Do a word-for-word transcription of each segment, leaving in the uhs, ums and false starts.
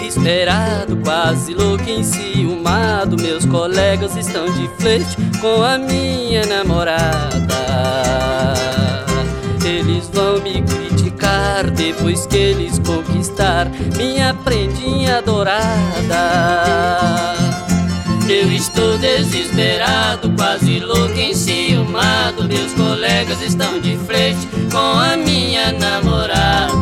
desesperado, quase louco, enciumado. Meus colegas estão de flerte com a minha namorada. Eles vão me criticar depois que eles conquistar minha prendinha dourada. Eu estou desesperado, quase louco, enciumado. Meus colegas estão de frente com a minha namorada.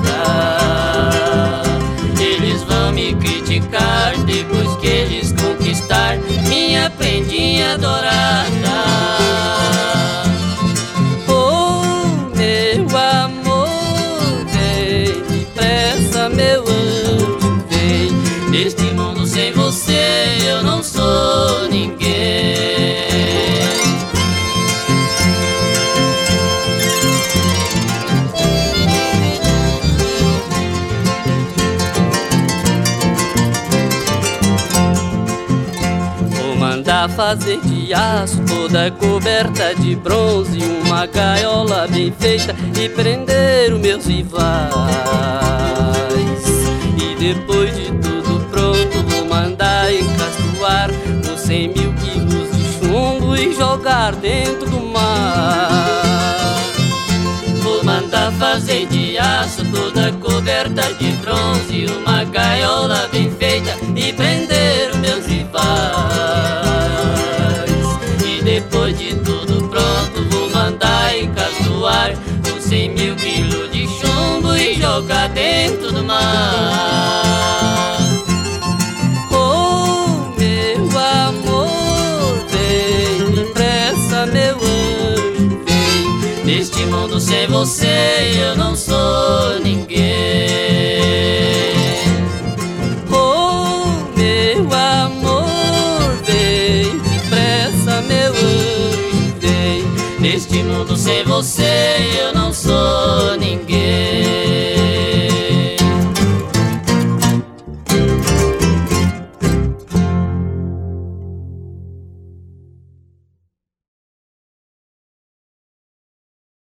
Eles vão me criticar depois que eles conquistar minha prendinha dourada. Oh, meu amor, vem depressa, meu anjo, vem. Neste mundo sem você eu não sou ninguém. Vou mandar fazer de aço, toda coberta de bronze, uma gaiola bem feita e prender os meus rivais. E depois de tudo pronto, vou mandar encastoar os cem mil quilos de chumbo e jogar dentro do mar. Vou mandar fazer de aço, toda coberta de bronze, uma gaiola bem feita e prender os meus rivais. E depois de tudo pronto, vou mandar encastoar os cem mil quilos de chumbo e jogar dentro do mar. Oh, meu amor, vem depressa, meu anjo, vem. Neste mundo sem você eu não sou ninguém. Oh, meu amor, vem depressa, meu anjo, vem. Neste mundo sem você